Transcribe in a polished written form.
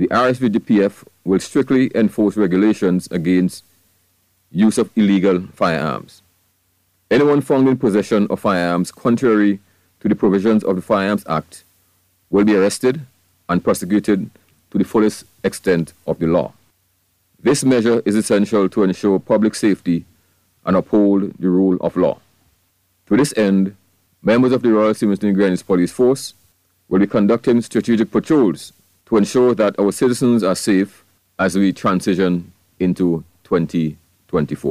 The RSVDPF will strictly enforce regulations against use of illegal firearms. Anyone found in possession of firearms contrary to the provisions of the Firearms Act will be arrested and prosecuted to the fullest extent of the law. This measure is essential to ensure public safety and uphold the rule of law. To this end, members of the Royal Sierra Leone Police Force will be conducting strategic patrols to ensure that our citizens are safe as we transition into 2024.